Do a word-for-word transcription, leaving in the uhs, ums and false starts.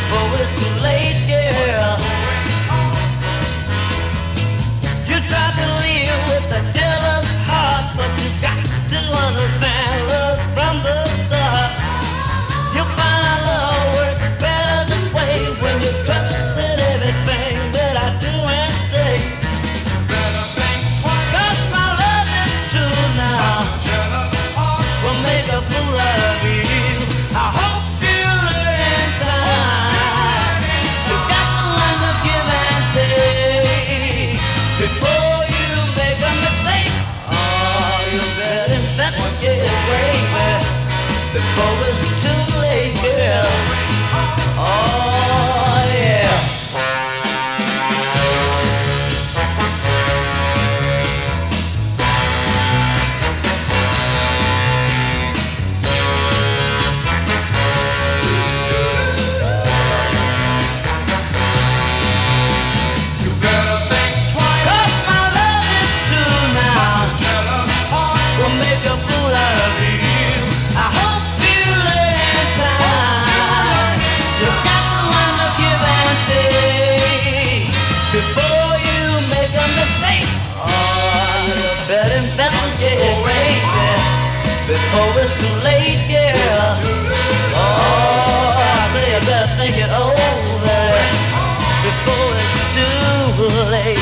before it's too late, girl. You tried to live with a jealous heart, but you got to understand love from the start. You'll find love work better this way when you trusted everything that I do and say. Better think twice. 'Cause my love is true now. Jealous heart Will make a fool out of you. I hope you learn in time. You got to learn to give and take before you make a mistake. Oh, you better investigate, baby, before it's too late, girl. Oh, yeah. you better think twice. 'Cause my love is true now. Jealous heart Will make a fool out of you. I hope you learn in time. You got to learn to give and take before you make a mistake. Oh, you better investigate, baby, before it's too late, girl. Oh, I say you better think it over before it's too late.